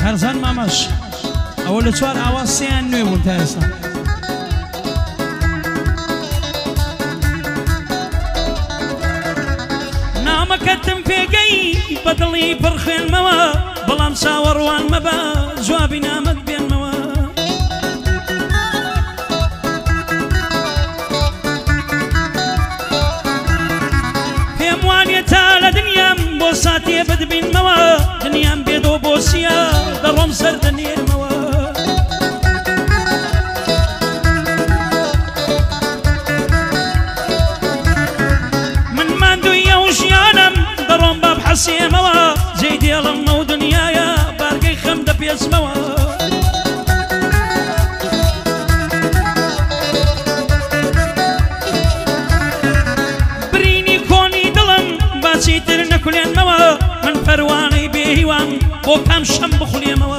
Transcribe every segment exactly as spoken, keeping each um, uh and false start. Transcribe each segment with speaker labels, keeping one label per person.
Speaker 1: هەرزان مامەش ئەوە لە چوار ئاوا سێیان نوێ بوون تا ئێستا نامەکەتم پێگەی بەدڵی پڕخێنمەوە بەڵام چاوەڕوان مەبە جوابی نامەت بێنمەوە پێم وانێ تا لە دنیام بۆ ساتێ بدبینمەوە دنیام بێدۆ بۆسیە دەڕۆم سەر دەنێرمەوە من ماندوویە و ژیانم دەڕۆم با بحەسێمەوە جێی دێڵم ئەو دنیایە بارگەی خەم دەپێچمەوە برینی کۆنی دڵم باچی تر نەکولێنمەوە من پەروانەی بێهیوان بۆ کام شەم بخولێمەوە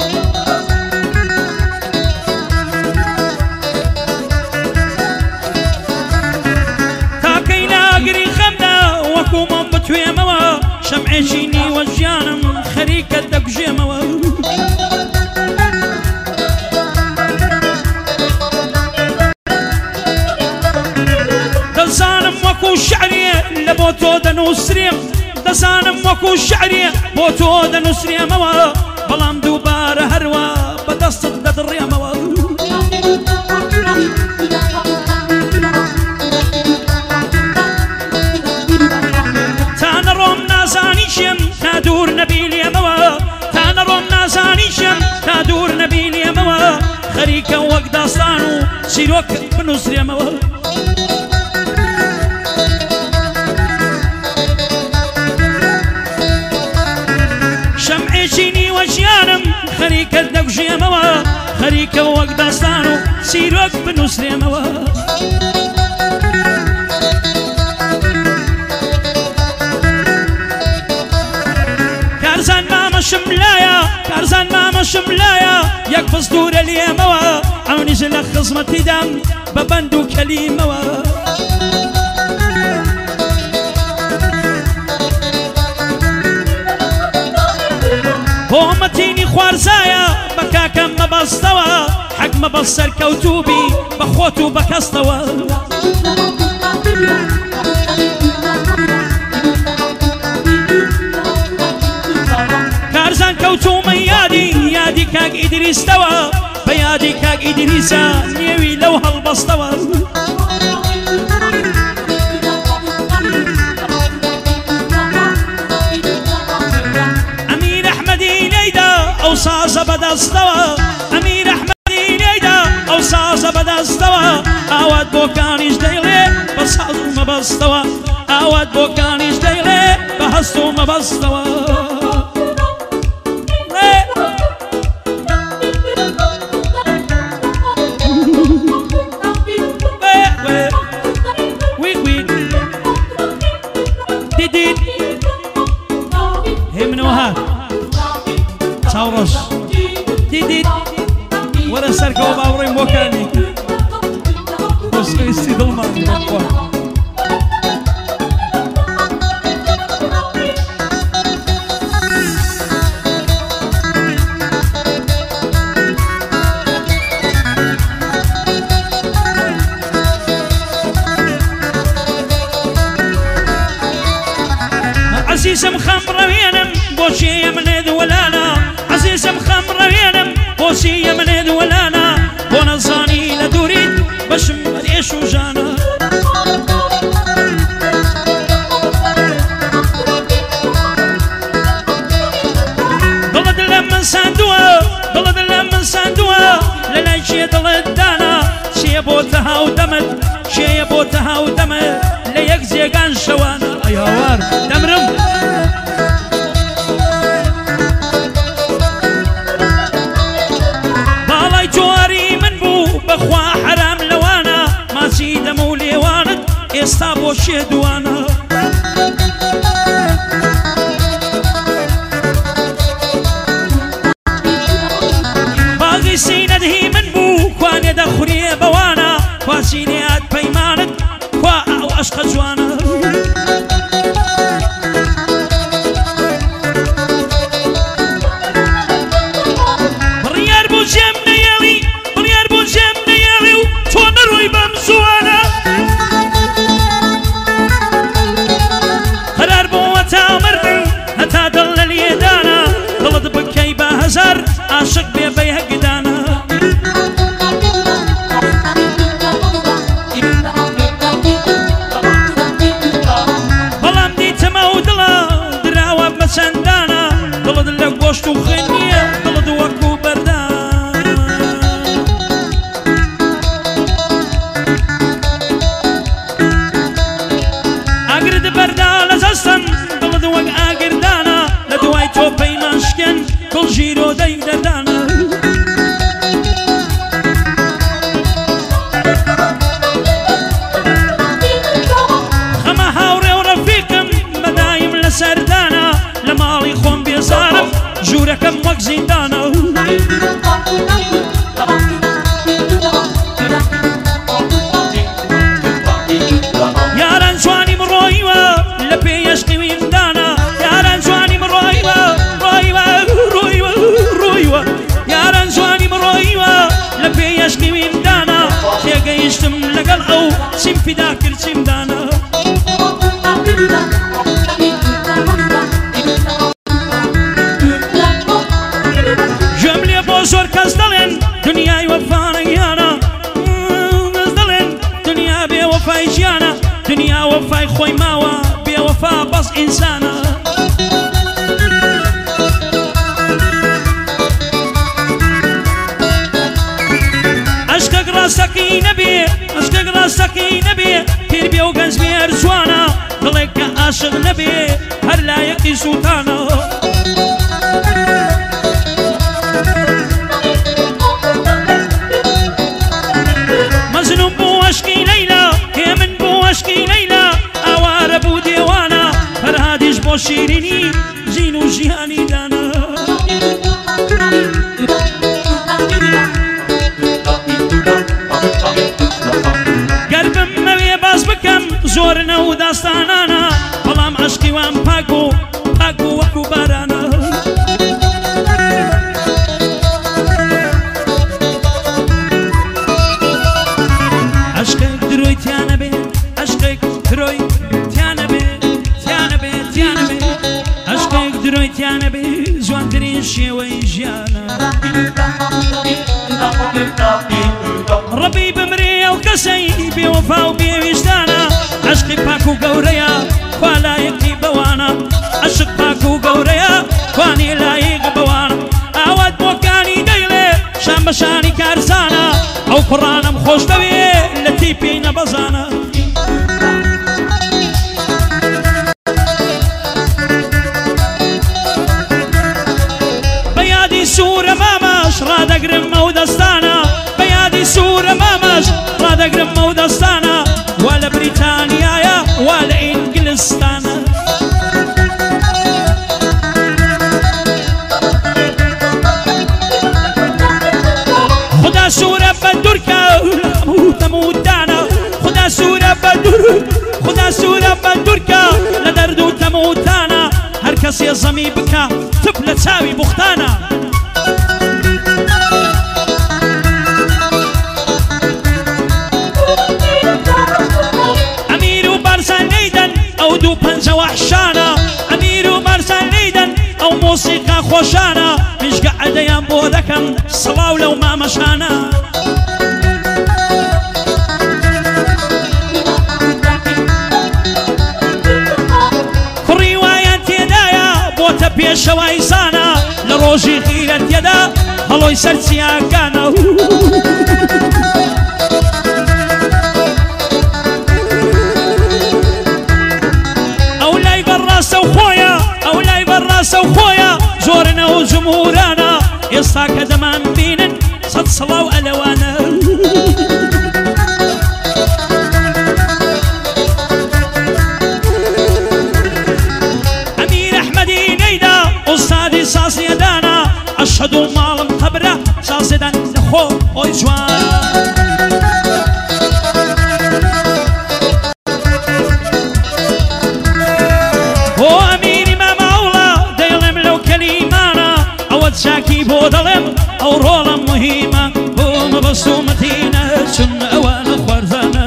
Speaker 1: تاکەی لاگری خەمدا وەکومەم بتوێمەوە شەمعێکی نیوە ژیانم خەریکە دەکوژێمەوە دەزانم وەکو شعرێ لە بۆ تۆ دەنووسرێم دەزانم وەکو شعرێ بۆ تۆ دەنووسرێمەوە بەڵام دووبارە هەروە بەدەستت دەدڕێمەوە تا نەڕۆم نازانیشم تا دوور نەبینێمەوە تا نەڕۆم نازانیشم تا دوور نەبینێمەوە خەریکە وەک داستان و چیرۆک بنووسرێمەوە شەمعێکی نیوە ژیانم خەریکە دەکوژێمەوە خەریکە وەک داستان و چیرۆک بنووسرێمەوە کارزان مامەشم لایە کارزان مامەشم لایە یەک بەستورە لێمەوە ئەونیش لە خزمەتیدام بە بەند و کەلیمەوە هۆمەتینی خوارزایە بە کاکەم مەبەستەوە حەق مەبەست سەرکەوتوبی بە خۆت و بە کەستەوە کارزان کەوتومە یادی یادی کاک ئیدریستەوە بە یادی کاک ئیدریسە نێوی لەو هەڵبەستەوە ئەو سازە بەدەستەوە ئەمیر ئەحمەدی لێیدا ئەو سازە بەدەستەوە ئاوات بۆ کانیش دەیڵێ بە ساز و مەبەستەوە ئاوات بۆ کانیش دەیڵێ بە هەست و مەبەستەوە دیدید هی منەوە هات چاوڕۆژ دیدید وەرە سەرکەوە باوڕێم بۆکانی خۆشەویستی دڵمان بۆخوا عزیزم خەمڕەوێنم بۆچیە منێ دووەلانە عزیزم خەمڕەوێنم بۆچیە منێ دووەلانە بۆ نەزانی لە دووریت بەشم بەرێش و ژانە دڵت لە من ساندووە دڵت لە من ساندووە لە لای چێ دڵت دانا چێ بۆتە هاودەمت چێیە بۆتە هاودەمت لە یەک جێگان شەوانە ئەی هاوار دەمرم بەخوا حرام لەوانە ماچی دەمە و لێوانت ئێستا بۆ شێ دوانە باغی سینەت هی من بوو کوانێ دەخورێ بەوانە خواسینێات پەیمانت کوا ئەو عەشقە جوانە بەردا لە جەستم دڵت وەک ئاگردانە لە دوای تۆ پەیمان شکێن دڵ ژیرۆدەی دەردانە خەمە هاوڕێ و ڕەفیقم بەدایم لە سەردانە لە ماڵی خۆم بێزارم ژوورەکەم وەک زیندانە یاران جوانی مڕۆیوە لە پێی عەشقی ویندانە یاران جوانی مڕۆیوە ڕۆیوە ڕۆیوە ڕۆیوە یاران جوانی مڕۆیوە لە پێی عەشقی ویندانە تێگەیشتم لەگەڵ ئەو چیم پیدا کرد چیمدانە گوێم لێ بۆ زۆر کەس دەڵێن دنیای وەفانەیانە کەس دەڵێن دنیا بێوەفای ژیانە دنیا وەفای خۆی ماوە بێوەفا بەس ئینسانە عەشقێک ڕاستەقی نەبێ عەشقێک ڕاستەقی نەبێ پیر بێ و گەنج بێ هەر جوانە دڵێک کە عاشق نەبێ هەر لایەقی سوتانە مەزنوم بوو عەشقی لەیلا هێمن بوو عەشقی لەیلا ئاوارە بوو دێوانە فەرهادیش بۆ شیرینی ژین و ژیانی دانا گەربم مەوێ باس بکەم زۆرنە و داستانانە بەڵام عەشقی وام پاک و پاک و وەکو بارانە عەشقێک درۆی تیانە بێ عەشقێک درۆی تیانە بێ تیانە بێ تیانە بێ عەشقێک درۆی تیانە بێ جوانترین شێوەی ژیانە ڕەبی بمرێ ئەو کەسەی بێوەفا و بێویژدانە عەشقی پاک و گەورەیە خوا لایەقی بەوانە عەشق پاک و گەورەیە خوانی لایق بەوانە ئاوات بۆکانی دەیڵێ شان بەشانی کارزانە ئەو کوڕانم خۆش دەوێ لە تیپی نەبەزانە بەیادی سوورە مامەش ڕادەگرم ئەو دەستانە بەیادی سوورە مامەش ڕادەگرم ئەو دەستانە وا لە بریتانیایە وا لە ئینگلستانە خدا سوورە بە دوورکە هەموو تەموتانە خدا سوورە بە دوور خدا سوورە بە دوورکە لە دەرد و تەموتانە هەر کەسێ زەمی بکە تپ لە چاوی بوختانە ئەمیر و بارزان لەیدەن ئەو دوو پەنجە وەحشانە ئەمیر و بارزان لەیدەن ئەو مۆسیقا خۆشانە مژگە عەدەیان بۆ دەکەم سڵاو لەو مامەشانە کوڕی وایان تێدایە بۆتە پێشەوای زانە لە ڕۆژی خیرەت تێدا هەڵۆی سەر چیاکانە ئەو لای بەڕاستە و خۆیە ئەو لای بەڕاستە و خۆیە زۆرنە و جمهورانە ئێستا کە دەمان بینن سەد سڵاو ئەلەوانە ئەمیر ئەحمەدی نەیدا ئوستادی سازیەدانە ئەشهەد و ماڵم قەبرە سازێدان خۆ ئۆی جوان بۆ ئەمیری ماماوڵە دەیڵێم لەو کەلیمانە ئەوە چاکی بۆ دەڵێم ئەو ڕۆڵم مهمە بۆ مەبەست و مەتینە چون ئەوانە خوارزانە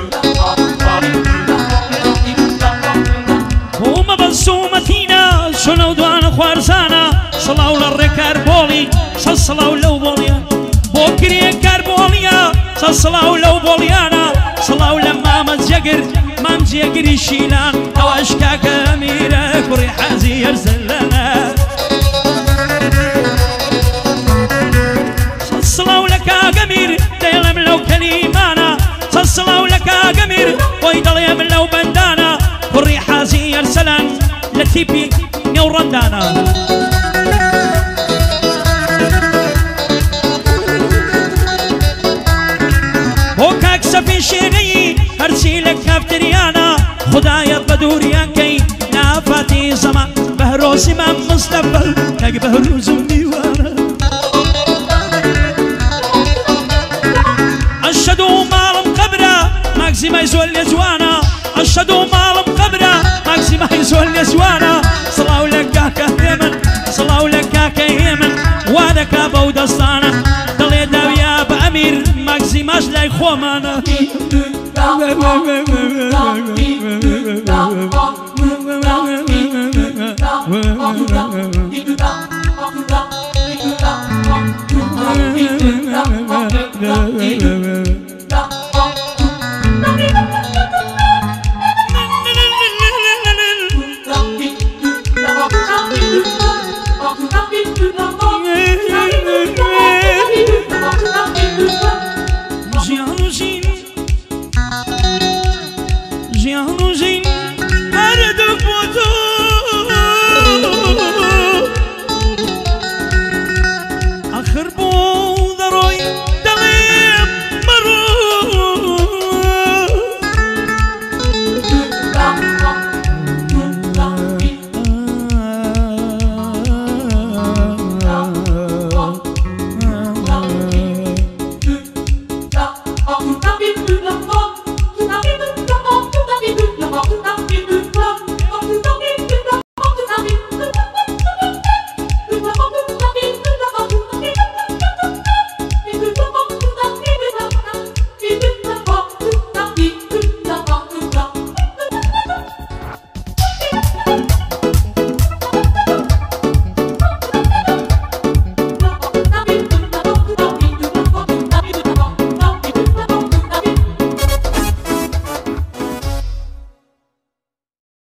Speaker 1: بۆ مەبەست و مەتینە چون ئەو دوانە خوارزانە سڵاو لە ڕێکار بۆڵی سەد سڵاو لەو بۆڵیە بۆ کرێ کار بۆڵیە سەد سڵاو لەو بۆڵیانە سڵاو لە مامە جەگر مام جێگری شیلان ئەوەش کاکە ئەمیرە کوڕی حەزی هەرزەلەنە سەد سڵاو لە کاگەمیر دەیڵێم لەو کەلیمانە سەد سڵاو لە کاگەمیر بۆی دەڵێم لەو بەندانە كوري حازي ارسلان لتيبي نورندانا وكاك سفي شيغي ارسيلك كافتريانا خدايا بدوريان كي نافاتي زمان بهروس امام مصطفى كاك بهروز ديوانا اشهدوا مالم قبره ماكسي ما يزول يزوانا اشهدوا مالم قبره ماكسي ما يزول يزوانا صلاو لك كاكا يمن صلاو لك كاكا يمن وانا كابا ودستانا ضلي داويا بامير ماكسي ماش لاي خومانا Gianluigi